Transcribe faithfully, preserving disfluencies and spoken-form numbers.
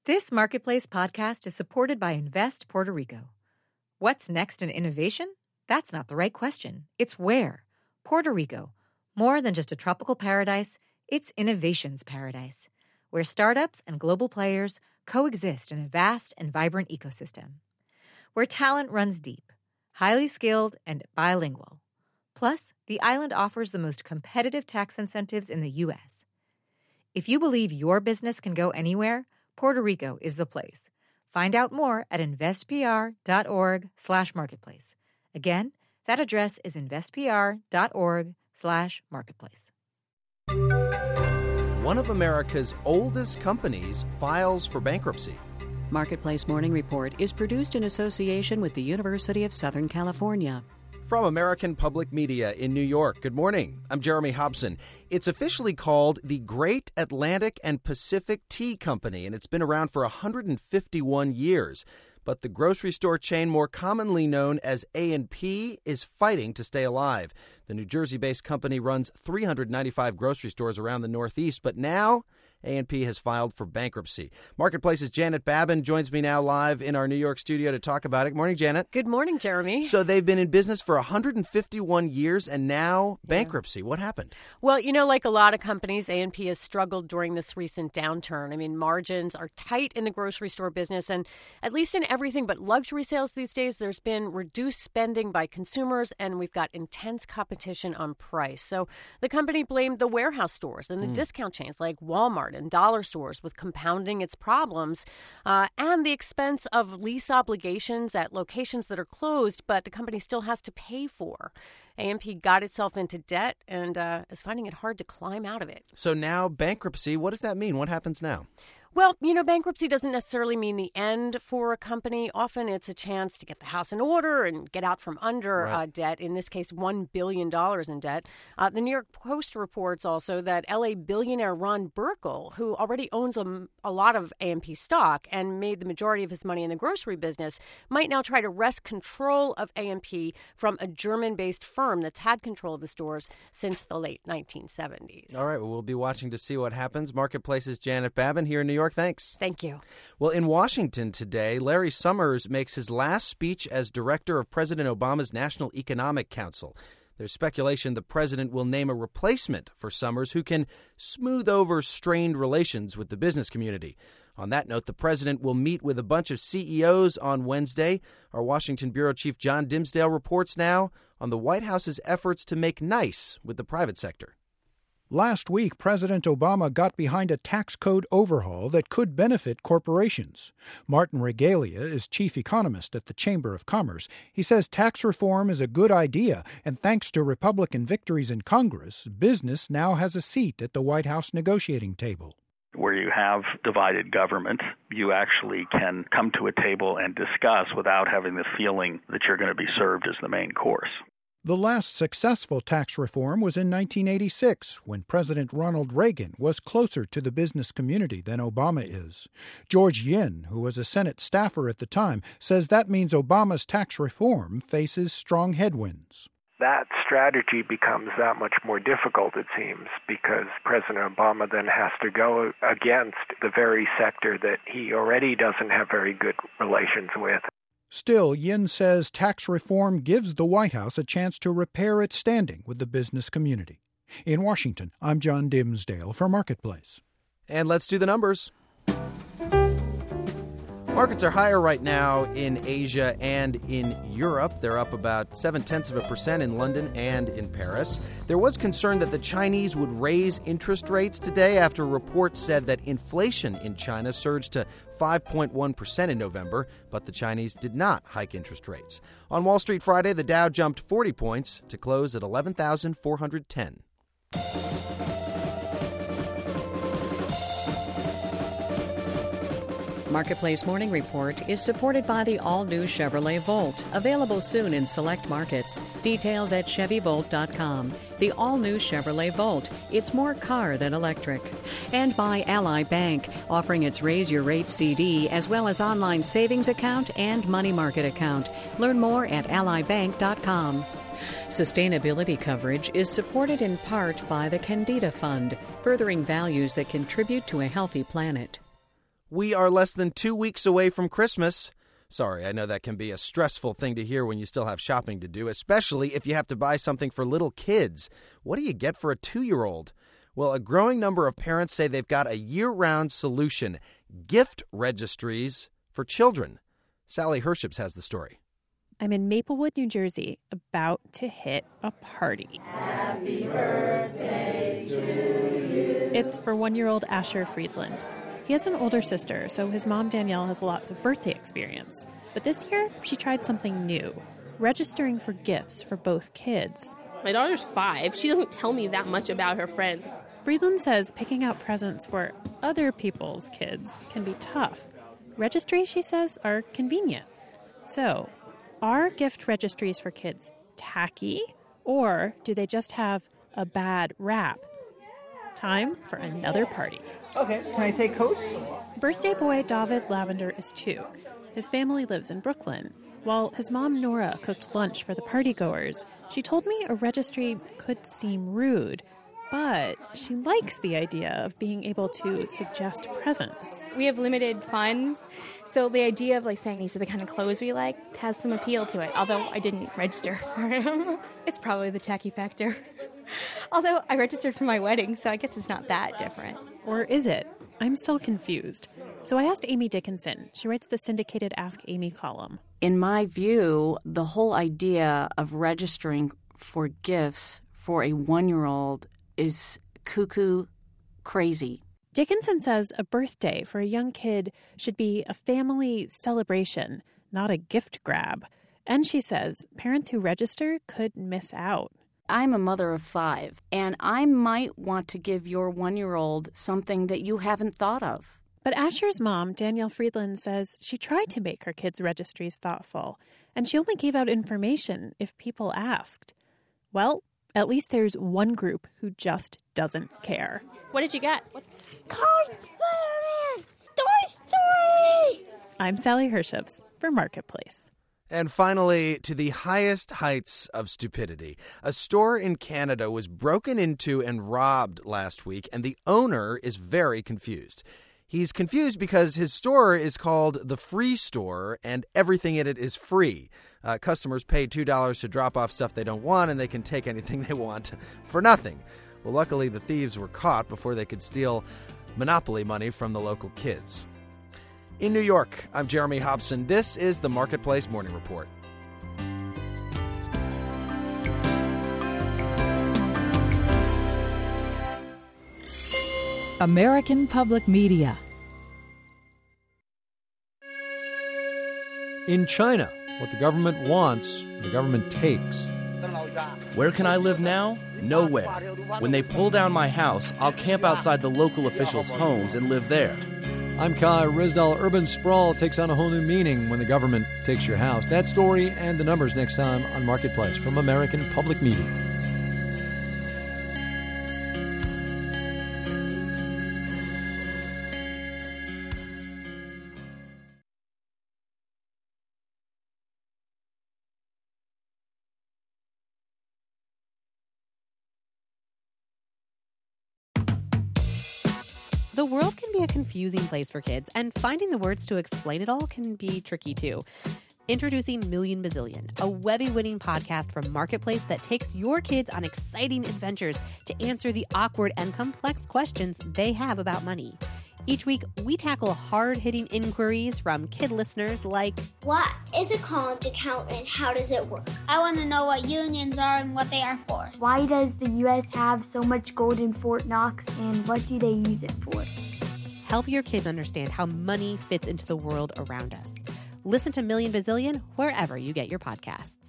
This Marketplace podcast is supported by Invest Puerto Rico. What's next in innovation? That's not the right question. It's where. Puerto Rico. More than just a tropical paradise, it's innovation's paradise, where startups and global players coexist in a vast and vibrant ecosystem. Where talent runs deep, highly skilled, and bilingual. Plus, the island offers the most competitive tax incentives in the U S. If you believe your business can go anywhere, Puerto Rico is the place. Find out more at investpr.org slash marketplace. Again, that address is investpr.org slash marketplace. One of America's oldest companies files for bankruptcy. Marketplace Morning Report is produced in association with the University of Southern California. From American Public Media in New York, good morning. I'm Jeremy Hobson. It's officially called the Great Atlantic and Pacific Tea Company, and it's been around for one hundred fifty-one years. But the grocery store chain more commonly known as A and P is fighting to stay alive. The New Jersey-based company runs three hundred ninety-five grocery stores around the Northeast, but now A and P has filed for bankruptcy. Marketplace's Janet Babin joins me now live in our New York studio to talk about it. Good morning, Janet. Good morning, Jeremy. So they've been in business for one hundred fifty-one years and now bankruptcy. Yeah. What happened? Well, you know, like a lot of companies, A and P has struggled during this recent downturn. I mean, margins are tight in the grocery store business, and at least in everything but luxury sales these days, there's been reduced spending by consumers, and we've got intense competition on price. So the company blamed the warehouse stores and the mm. discount chains like Walmart and dollar stores with compounding its problems uh, and the expense of lease obligations at locations that are closed, but the company still has to pay for. A and P got itself into debt and uh, is finding it hard to climb out of it. So now bankruptcy, what does that mean? What happens now? Well, you know, bankruptcy doesn't necessarily mean the end for a company. Often it's a chance to get the house in order and get out from under right. uh, debt, in this case, one billion dollars in debt. Uh, the New York Post reports also that L A billionaire Ron Burkle, who already owns a, a lot of A and P stock and made the majority of his money in the grocery business, might now try to wrest control of A and P from a German-based firm that's had control of the stores since the late nineteen seventies. All right, well, we'll be watching to see what happens. Marketplace's Janet Babin here in New York. Thanks. Thank you. Well, in Washington today, Larry Summers makes his last speech as director of President Obama's National Economic Council. There's speculation the president will name a replacement for Summers who can smooth over strained relations with the business community. On that note, the president will meet with a bunch of C E Os on Wednesday. Our Washington bureau chief John Dimsdale reports now on the White House's efforts to make nice with the private sector. Last week, President Obama got behind a tax code overhaul that could benefit corporations. Martin Regalia is chief economist at the Chamber of Commerce. He says tax reform is a good idea, and thanks to Republican victories in Congress, business now has a seat at the White House negotiating table. Where you have divided government, you actually can come to a table and discuss without having the feeling that you're going to be served as the main course. The last successful tax reform was in nineteen eighty-six, when President Ronald Reagan was closer to the business community than Obama is. George Yin, who was a Senate staffer at the time, says that means Obama's tax reform faces strong headwinds. That strategy becomes that much more difficult, it seems, because President Obama then has to go against the very sector that he already doesn't have very good relations with. Still, Yin says tax reform gives the White House a chance to repair its standing with the business community. In Washington, I'm John Dimsdale for Marketplace. And let's do the numbers. Markets are higher right now in Asia and in Europe. They're up about seven-tenths of a percent in London and in Paris. There was concern that the Chinese would raise interest rates today after reports said that inflation in China surged to five point one percent in November, but the Chinese did not hike interest rates. On Wall Street Friday, the Dow jumped forty points to close at eleven thousand four hundred ten. Marketplace Morning Report is supported by the all-new Chevrolet Volt, available soon in select markets. Details at Chevy Volt dot com. The all-new Chevrolet Volt. It's more car than electric. And by Ally Bank, offering its Raise Your Rate C D as well as online savings account and money market account. Learn more at Ally Bank dot com. Sustainability coverage is supported in part by the Candida Fund, furthering values that contribute to a healthy planet. We are less than two weeks away from Christmas. Sorry, I know that can be a stressful thing to hear when you still have shopping to do, especially if you have to buy something for little kids. What do you get for a two-year-old? Well, a growing number of parents say they've got a year-round solution, gift registries for children. Sally Herships has the story. I'm in Maplewood, New Jersey, about to hit a party. Happy birthday to you. It's for one-year-old Asher Friedland. He has an older sister, so his mom, Danielle, has lots of birthday experience. But this year, she tried something new, registering for gifts for both kids. My daughter's five. She doesn't tell me that much about her friends. Friedland says picking out presents for other people's kids can be tough. Registries, she says, are convenient. So, are gift registries for kids tacky, or do they just have a bad rap? Time for another party. Okay, can I take coats? Birthday boy David Lavender is two. His family lives in Brooklyn. While his mom Nora cooked lunch for the partygoers, she told me a registry could seem rude, but she likes the idea of being able to suggest presents. We have limited funds, so the idea of like saying these are the kind of clothes we like has some appeal to it, although I didn't register for them. It's probably the tacky factor. Although I registered for my wedding, so I guess it's not that different. Or is it? I'm still confused. So I asked Amy Dickinson. She writes the syndicated Ask Amy column. In my view, the whole idea of registering for gifts for a one-year-old is cuckoo crazy. Dickinson says a birthday for a young kid should be a family celebration, not a gift grab. And she says parents who register could miss out. I'm a mother of five, and I might want to give your one-year-old something that you haven't thought of. But Asher's mom, Danielle Friedland, says she tried to make her kids' registries thoughtful, and she only gave out information if people asked. Well, at least there's one group who just doesn't care. What did you get? What? Cars, Spider-Man! Toy Story! I'm Sally Herships for Marketplace. And finally, to the highest heights of stupidity. A store in Canada was broken into and robbed last week, and the owner is very confused. He's confused because his store is called The Free Store, and everything in it is free. Uh, customers pay two dollars to drop off stuff they don't want, and they can take anything they want for nothing. Well, luckily, the thieves were caught before they could steal Monopoly money from the local kids. In New York, I'm Jeremy Hobson. This is the Marketplace Morning Report. American Public Media. In China, what the government wants, the government takes. Where can I live now? Nowhere. When they pull down my house, I'll camp outside the local officials' homes and live there. I'm Kai Rizdal. Urban sprawl takes on a whole new meaning when the government takes your house. That story and the numbers next time on Marketplace from American Public Media. The world can be a confusing place for kids, and finding the words to explain it all can be tricky too. Introducing Million Bazillion, a Webby-winning podcast from Marketplace that takes your kids on exciting adventures to answer the awkward and complex questions they have about money. Each week, we tackle hard-hitting inquiries from kid listeners like, what is a college account and how does it work? I want to know what unions are and what they are for. Why does the U S have so much gold in Fort Knox and what do they use it for? Help your kids understand how money fits into the world around us. Listen to Million Bazillion wherever you get your podcasts.